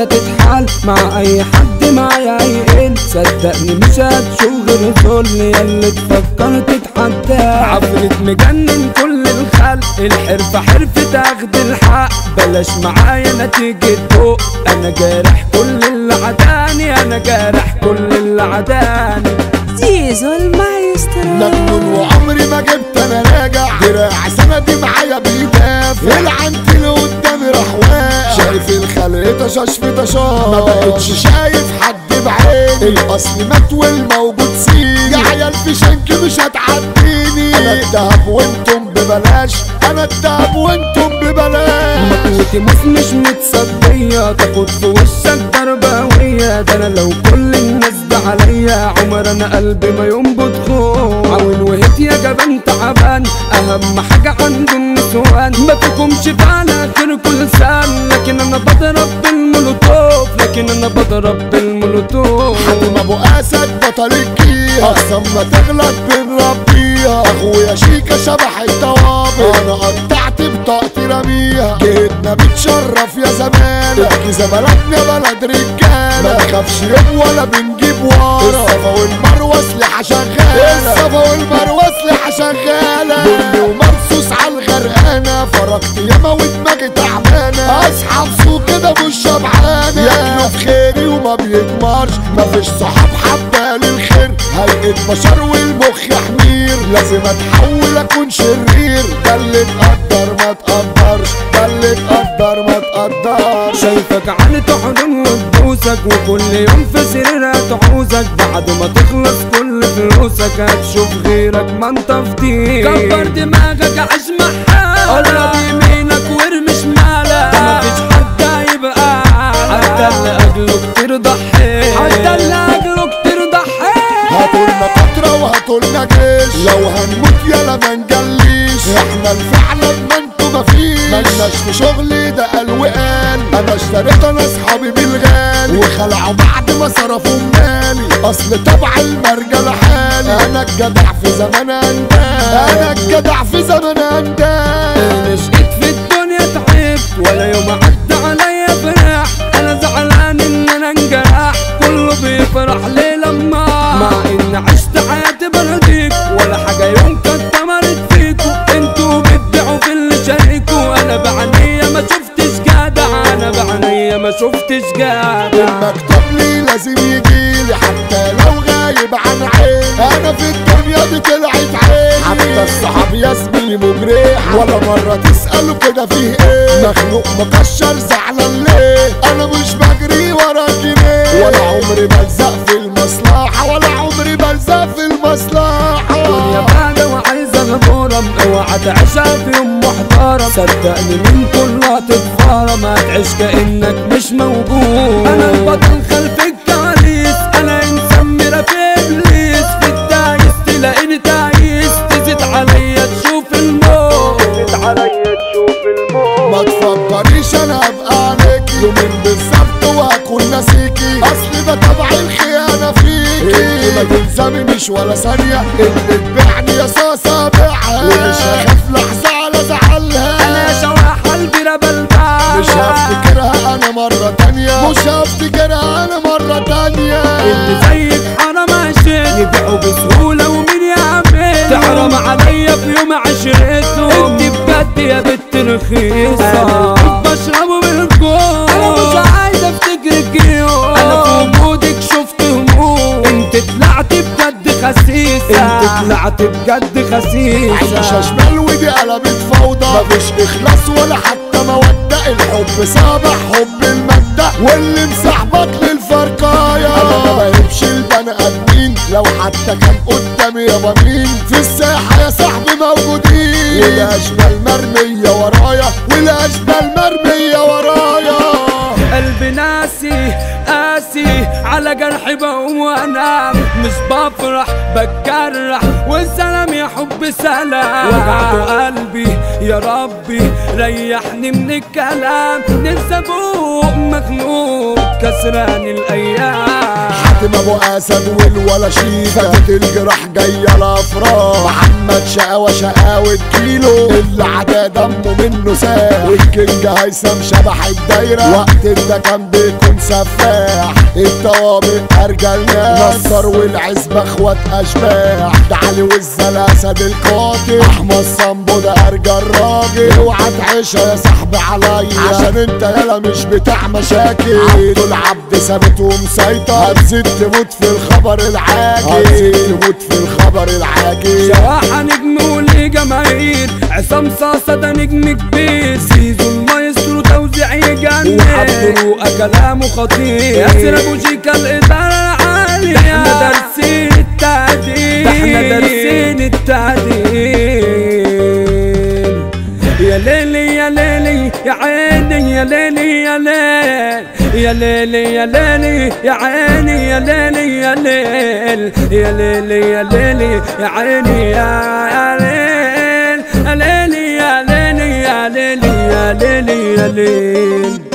عايزة تتحل مع اي حد معايا هيقل، صدقني مش هتشوف غير ذل ياللي تفكر تتحدى. عفريت مجنن كل الخلق، الحرفة حرفة اخد الحق، بلاش معايا نتيجة ضوء، انا جارح كل اللي عداني، انا جارح كل اللي عداني. زيزو المايسترو مجنون وعمري ما جبت انا راجع، دراع سندي معايا بيدافع، العنت اللي قدامي راح واقع، شايف الخلق طشاش في طشاش، ما بقتش شايف حد بعيني، الاصل مات والموجود سيني، يا عيال في شنك مش هتعديني، انا الدهب وانتم ببلاش، انا الدهب وانتم ببلاش. مقوتي مش متصدية، تاخد في وشك ضربة قوية، ده انا لو كل الناس ده عليا عمر انا قلبي ما ينبض خوف. عاول وهت يا جبان تعبان، اهم حاجة عنده النسوان، ما فيكمش فعلا اخر كل سان، لكن انا بضرب بالمولوتوف، لكن انا بضرب بالمولوتوف. حاتم ابو اسد بطل الجيهة، اقسم ما تغلط بنربيها، اخويا شيكا شبح الطوابق، انا قطعت بطاقتي رميها، جيتنا بتشرف يا زمالة، الجيزة بلدنا بلد رجالة، ما نخافش يوم ولا بنجيب ورا، الصفا والمروة سلاحة شغالة، الصفا والمروة سلاحة شغالة، بني ومرصوص على الغرقانة، فرقت ياما ودماغي تعبانة، اصحاب سوق كده مش شبعانة، ياكلوا في خيري وما بيكمرش، مفيش صحاب حبة للخير، هيئة بشر والمخ حمير، لازم اتحول اكون شرير، ده اللي تقدر ما تقدرش، ده اللي تقدر ما تقدرش. شايفك عن تحضن وتبوسك، وكل يوم في سريرها تعوزك، بعد ما تخلص كل فلوسك هتشوف غيرك ما انت فضيل. كبر دماغك عيش محال، قرب يمينك وارمي شمالك، مفيش حد هيبقى حتى اللي اجله كتير ضحيت، حتى اللي اجله كتير ضحيت. هاتولنا قطرة وهاتولنا جيش، لو هنموت يلا ما نجليش، احنا الفعلا ما انتو مفيش، ملناش في شغلي ده قال وقال، انا اشتريت انا اصحابي بالغالي، وخلعوا بعد ما صرفوا مالي، اصل طبع المرجل حالي، انا الجدع في زمان اندال، انا الجدع في زمان اندال. مش جيت في الدنيا تعبت ولا يوم عدى عليا فرح، انا زعلان ان انا انجرح، كله بيفرح ليه لما مع ان عشت حياتي برديك، ولا حاجة يوم كانت تمرت فيكو، انتوا بتبيعوا في اللي شاركوا، انا بعنية ما شفتش جدع، انا بعنية ما شفتش جدع. المكتوب لي لازم يجيلي حتى لو غايب عن عيني، انا في الدنيا دي طلعت عيني، حتى الصحاب يا زميلي مجرح، ولا مرة تسألوا كده فيه ايه، مخلوق مكشر زعلان ليه، انا مش بجري ورا جنيه، ولا عمري بلزق في المصلحة، ولا عمري بلزق في المصلحة. الدنيا بعدة وعايزة غمورة، اوعى تعيشها في يوم محترم، صدقني من كلها تتفارم، هتعيش كأنك مش موجود. انا البطل خلف الكواليس، انا انسان مرة في ابليس، في التايس تلاقيني تايس، تزيد عليا تشوف الموت، تزيد عليا تشوف الموت. ما تفكريش انا ابقى عليكي يومين بالظبط وهكون ناسيكي، اصل ده طبع الخيانة فيكي، انت ما تلزمنيش ولا ثانية، اللي تبيعني يا صاصة بيعها، ومش هخاف لحظة على زعلها، انا شواح قلبي ربلبها، مش هفتكرها انا مرة تانية، مش هفتكرها انا مرة تانية. اللي زيك حرام عشان يبيعوا بسهولة ومين يعمل، تحرم عليا في يوم عشرتهم، انت بجد يا بنت رخيصة، انا بشربه بالجوع، انا مش عايز افتكرك يوم، انا في وجودك شفت هموم، انت طلعت بجد خسيسة، انت طلعت بجد خسيسة. عيشة شمال ودي قلبت فوضى، مفيش اخلاص ولا حتى مودة، الحب صابح حب المادة، واللي مصاحبك للفرقاية، انا ما بهبش البني ادمين، لو حتى كان قدامي يابا مين، في الساحة يا صاحبي موجودين، والاشبال مرمية ورايا، والاشبال مرمية ورايا. قلبي ناسي قاسي على جرحي بقوم وانام، مش بفرح بتجرح، والسلام يا حب سلام، وجعت قلبي يا ربي ريحني من الكلام، ننسى ابوك مخنوق كسران الايام. حاتم ابو اسد والولا شيكا فاتت الجراح جايه الافراح. محمد شقاوة كيلو اللي عدا دمه منه ساح. والكينج هيثم شبح الدايره وقت ده كان بيكون سفاح. الطوابق ارجل ناس نصر والعزبه اخوات اشباح. ده علي والاسد القاتل احمد صنبو ده ارجل راجل. اوعى تعيشها يا صاحبي عليا عشان انت يالا مش بتاع مشاكل. عبد العبد ثابت ومسيطر هتزيد تموت في الخبر العاجل. هتزيد تموت في الخبر العاجل. شواحة نجم وليه جماهير، عصام صاصة ده نجم كبير. سيزو المايسترو توزيع يجنن وعبد كلامه خطير. ياسر ابو شيكا الادارة العالية. احنا دارسين التعديل، احنا دارسين التعديل. يا ليلي يا ليلي يا عيني يا ليلي يا ليل يا ليلي يا ليلي يا عيني يا ليلي يا ليل يا ليلي يا ليلي يا عيني يا ليل يا ليلي يا ليلي يا ليلي يا ليلي يا ليل.